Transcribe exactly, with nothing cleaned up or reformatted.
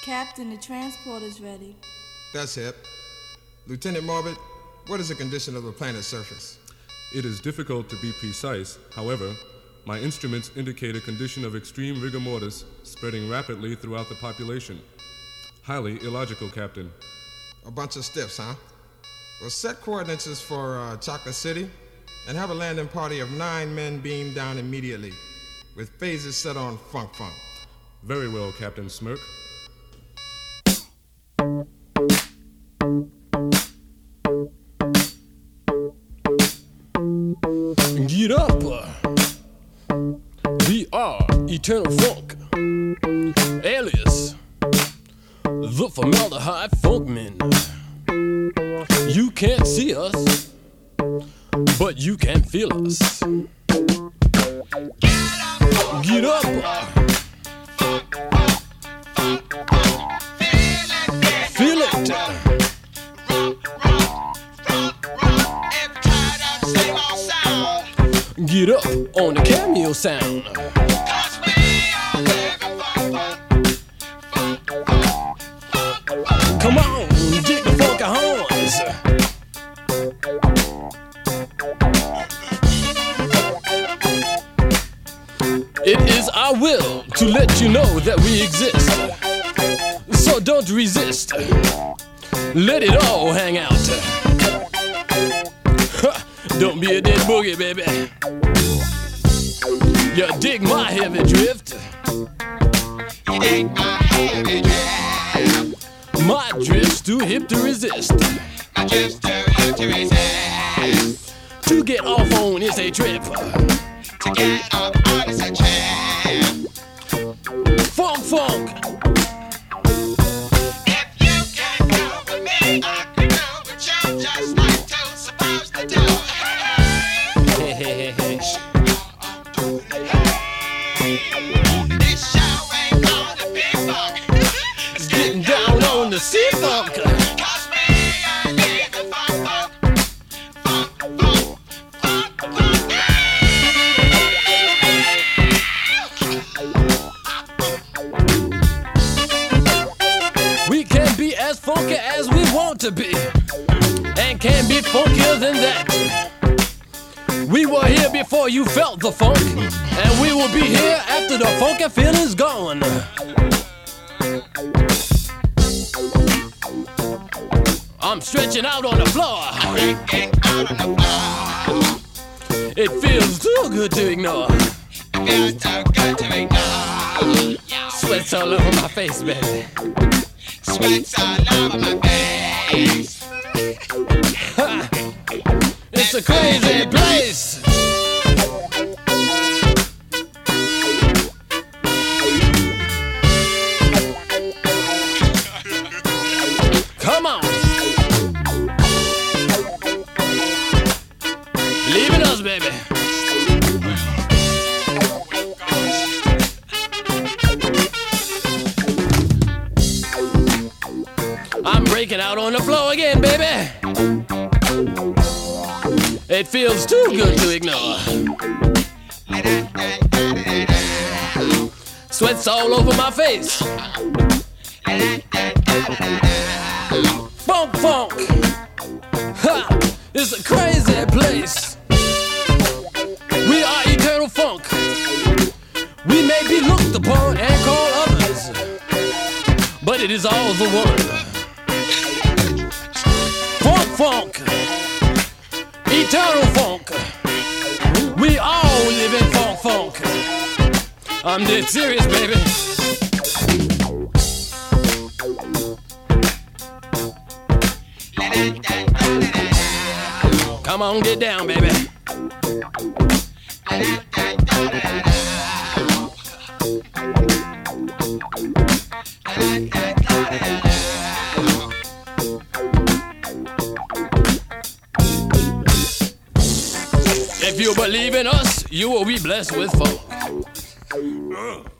Captain, the transport is ready. That's hip. Lieutenant Morbid, what is the condition of the planet's surface? It is difficult to be precise. However, my instruments indicate a condition of extreme rigor mortis spreading rapidly throughout the population. Highly illogical, Captain. A bunch of stiffs, huh? Well, set coordinates for uh, Chocolate City and have a landing party of nine men beam down immediately with phases set on Funk Funk. Very well, Captain Smirk. Get up! We are Eternal Funk, alias the Formaldehyde Funkmen. You can't see us, but you can feel us. Get up! Feel it! Get up on the cameo sound. Come on, dig the funky horns. It is our will to let you know that we exist. So don't resist. Let it all hang out. Don't be a dead boogie, baby. You dig my heavy drift. You dig my heavy drift. My drift's too hip to resist. My drift's too hip to resist. To get off on is a trip. To get off on is a trip. Funk, funk. If you can go with me, I can go with you, just like two supposed to do. Hey, hey, hey, hey. This show ain't gonna be funk. It's getting down on the C-Funk. Cause me, I need the funk, funk. Funk, funk, funk, funk. We can be as funky as we want to be, and can be funkier than that. We were here before you felt the funk, and we will be here after the funky feeling's gone. I'm stretching out on the floor. Freaking out on the floor. It feels too good to ignore. It feels too good to ignore. Sweat's all over my face, baby. Sweat's all over my face. Ha! It's a crazy place. Come on. Believe in us, baby. I'm breaking out on the floor again, baby. It feels too good to ignore. Sweat's all over my face. Funk, funk. Ha! It's a crazy place. We are Eternal Funk. We may be looked upon and called others, but it is all the one. Funk, funk. Eternal Funk. We all live in funk, funk. I'm dead serious, baby. Come on, get down, baby. If you believe in us, you will be blessed with funk.